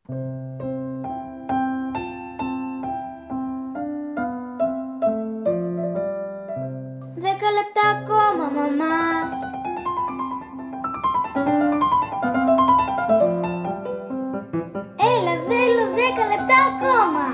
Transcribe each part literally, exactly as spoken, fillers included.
Δέκα λεπτά ακόμα, μαμά. Έλα, θέλω δέκα λεπτά ακόμα.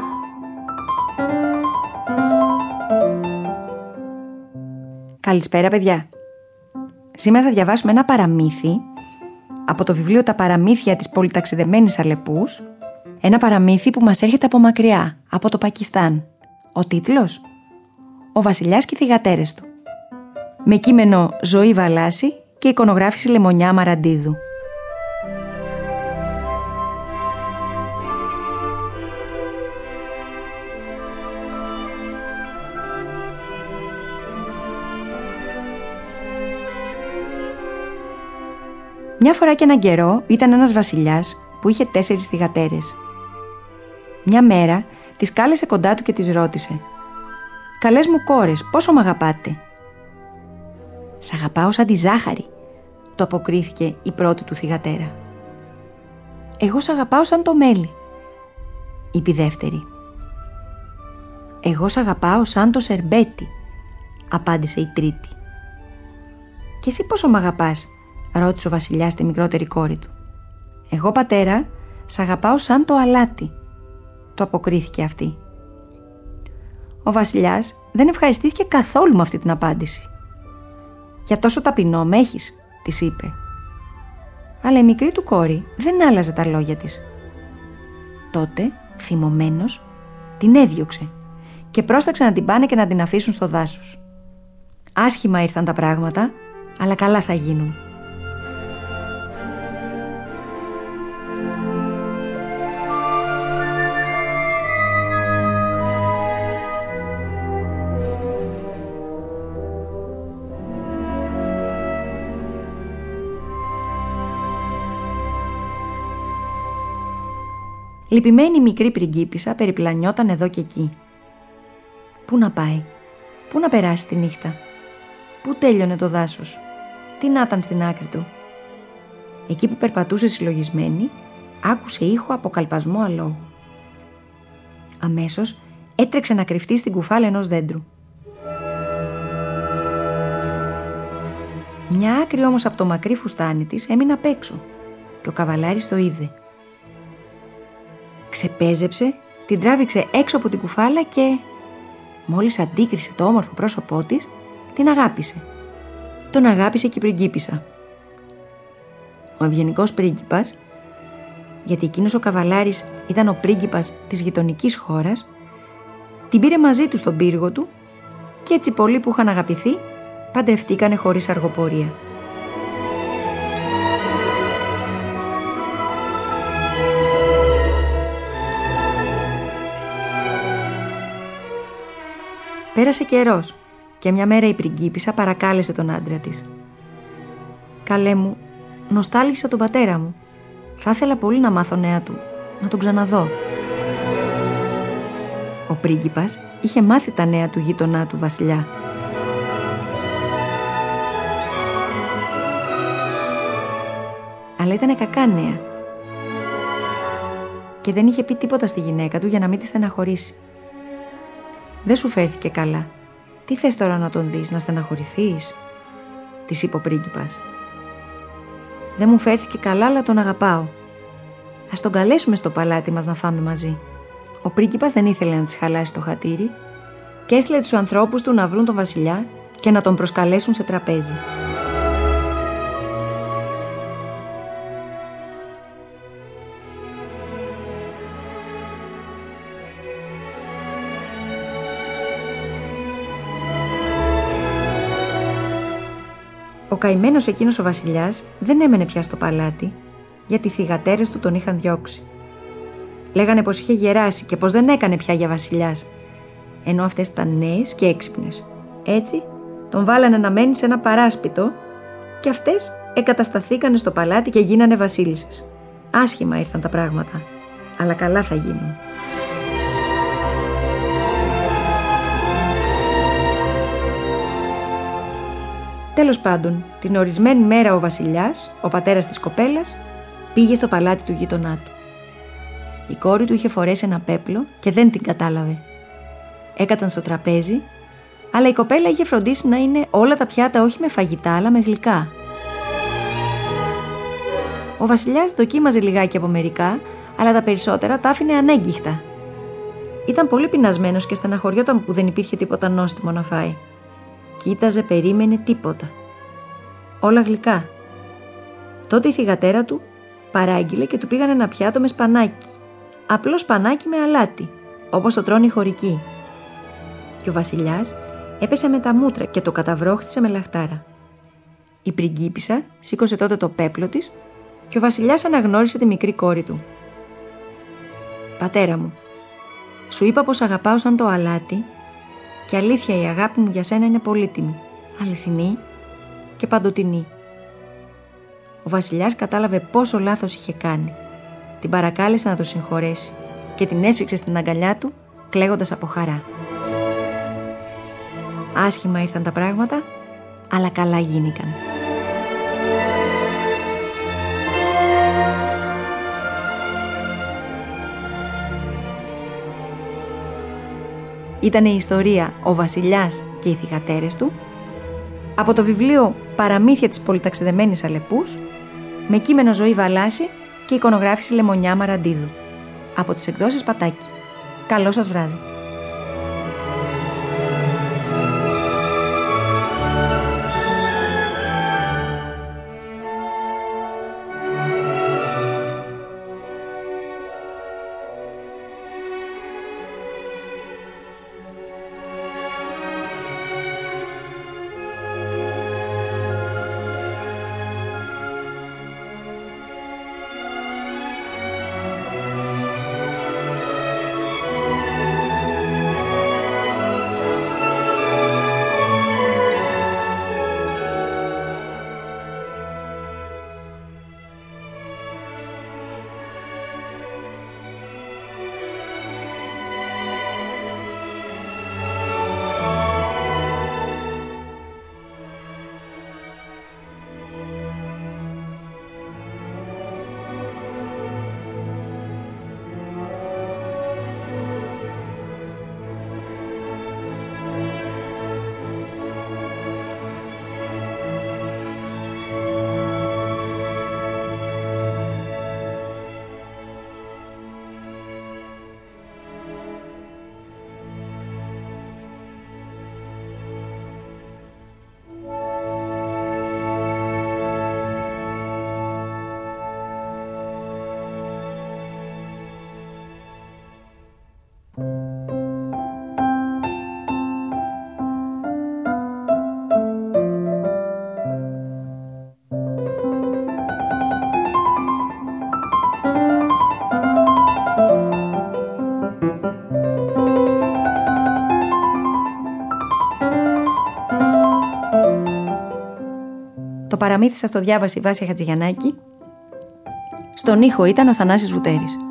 Καλησπέρα, παιδιά. Σήμερα θα διαβάσουμε ένα παραμύθι από το βιβλίο «Τα παραμύθια της πολυταξιδεμένης Αλεπούς». Ένα παραμύθι που μας έρχεται από μακριά, από το Πακιστάν. Ο τίτλος: «Ο βασιλιάς και οι θυγατέρες του». Με κείμενο Ζωή Βαλάση και εικονογράφηση Λεμονιά Μαραντίδου. Μια φορά και έναν καιρό ήταν ένας βασιλιάς που είχε τέσσερις θυγατέρες. Μια μέρα τις κάλεσε κοντά του και τις ρώτησε: «Καλές μου κόρες, πόσο μ' αγαπάτε?» «Σ' αγαπάω σαν τη ζάχαρη», το αποκρίθηκε η πρώτη του θυγατέρα. «Εγώ σ' αγαπάω σαν το μέλι», είπε η δεύτερη. «Εγώ σ' αγαπάω σαν το σερμπέτι», απάντησε η τρίτη. «Και εσύ πόσο μ' αγαπάς?» ρώτησε ο βασιλιάς τη μικρότερη κόρη του. «Εγώ, πατέρα, σ' αγαπάω σαν το αλάτι», το αποκρίθηκε αυτή. Ο βασιλιάς δεν ευχαριστήθηκε καθόλου με αυτή την απάντηση. «Για τόσο ταπεινό με έχεις», της είπε. Αλλά η μικρή του κόρη δεν άλλαζε τα λόγια της. Τότε, θυμωμένος, την έδιωξε και πρόσταξε να την πάνε και να την αφήσουν στο δάσος. Άσχημα ήρθαν τα πράγματα, αλλά καλά θα γίνουν. Λυπημένη η μικρή πριγκίπισσα περιπλανιόταν εδώ και εκεί. Πού να πάει, πού να περάσει τη νύχτα, πού τέλειωνε το δάσος, τι να ήταν στην άκρη του. Εκεί που περπατούσε συλλογισμένη, άκουσε ήχο από καλπασμό αλόγου. Αμέσως έτρεξε να κρυφτεί στην κουφάλα ενός δέντρου. Μια άκρη όμως από το μακρύ φουστάνι της έμεινε απ' έξω και ο καβαλάρης το είδε. Ξεπέζεψε, την τράβηξε έξω από την κουφάλα και, μόλις αντίκρισε το όμορφο πρόσωπό της, την αγάπησε. Τον αγάπησε και η πριγκίπισσα. Ο ευγενικός πρίγκιπας, γιατί εκείνος ο καβαλάρης ήταν ο πρίγκιπας της γειτονικής χώρας, την πήρε μαζί του στον πύργο του και έτσι πολλοί που είχαν αγαπηθεί παντρευτήκανε χωρίς αργοπορία. Πέρασε καιρός και μια μέρα η πριγκίπισσα παρακάλεσε τον άντρα της. «Καλέ μου, νοστάλγησα τον πατέρα μου. Θα ήθελα πολύ να μάθω νέα του, να τον ξαναδώ». Ο πρίγκιπας είχε μάθει τα νέα του γείτονά του βασιλιά. Αλλά ήτανε κακά νέα και δεν είχε πει τίποτα στη γυναίκα του για να μην τη στεναχωρήσει. «Δεν σου φέρθηκε καλά. Τι θες τώρα να τον δεις, να στεναχωρηθείς?» της είπε ο πρίγκιπας. «Δεν μου φέρθηκε καλά, αλλά τον αγαπάω. Ας τον καλέσουμε στο παλάτι μας να φάμε μαζί». Ο πρίγκιπας δεν ήθελε να της χαλάσει το χατήρι και έστειλε τους ανθρώπους του να βρουν τον βασιλιά και να τον προσκαλέσουν σε τραπέζι. Ο καημένος εκείνος ο βασιλιάς δεν έμενε πια στο παλάτι, γιατί οι θυγατέρες του τον είχαν διώξει. Λέγανε πως είχε γεράσει και πως δεν έκανε πια για βασιλιάς, ενώ αυτές ήταν νέες και έξυπνες. Έτσι τον βάλανε να μένει σε ένα παράσπιτο και αυτές εγκατασταθήκανε στο παλάτι και γίνανε βασίλισσες. Άσχημα ήρθαν τα πράγματα, αλλά καλά θα γίνουν. Τέλος πάντων, την ορισμένη μέρα ο βασιλιάς, ο πατέρας της κοπέλας, πήγε στο παλάτι του γείτονά του. Η κόρη του είχε φορέσει ένα πέπλο και δεν την κατάλαβε. Έκατσαν στο τραπέζι, αλλά η κοπέλα είχε φροντίσει να είναι όλα τα πιάτα όχι με φαγητά αλλά με γλυκά. Ο βασιλιάς δοκίμαζε λιγάκι από μερικά, αλλά τα περισσότερα τα άφηνε ανέγκυχτα. Ήταν πολύ πεινασμένος και στεναχωριόταν που δεν υπήρχε τίποτα νόστιμο να φάει. Κοίταζε, περίμενε, τίποτα. Όλα γλυκά. Τότε η θυγατέρα του παράγγειλε και του πήγαν ένα πιάτο με σπανάκι. Απλό σπανάκι με αλάτι, όπως το τρώνε οι χωρικοί. Και ο βασιλιάς έπεσε με τα μούτρα και το καταβρόχτισε με λαχτάρα. Η πριγκίπισσα σήκωσε τότε το πέπλο της και ο βασιλιάς αναγνώρισε τη μικρή κόρη του. «Πατέρα μου, σου είπα πως αγαπάω σαν το αλάτι και αλήθεια η αγάπη μου για σένα είναι πολύτιμη, αληθινή και παντοτινή». Ο βασιλιάς κατάλαβε πόσο λάθος είχε κάνει. Την παρακάλεσε να το συγχωρέσει και την έσφιξε στην αγκαλιά του κλαίγοντας από χαρά. Άσχημα ήρθαν τα πράγματα, αλλά καλά γίνηκαν. Ήταν η ιστορία «Ο βασιλιάς και οι θυγατέρες του» από το βιβλίο «Παραμύθια της πολυταξιδεμένης Αλεπούς» με κείμενο Ζωή Βαλάση και εικονογράφηση Λεμονιά Μαραντίδου από τις εκδόσεις Πατάκη. Καλό σας βράδυ. Το παραμύθι σας το διάβασε η Βάσια Χατζηγιαννάκη. Στον ήχο ήταν ο Θανάσης Βουτέρης.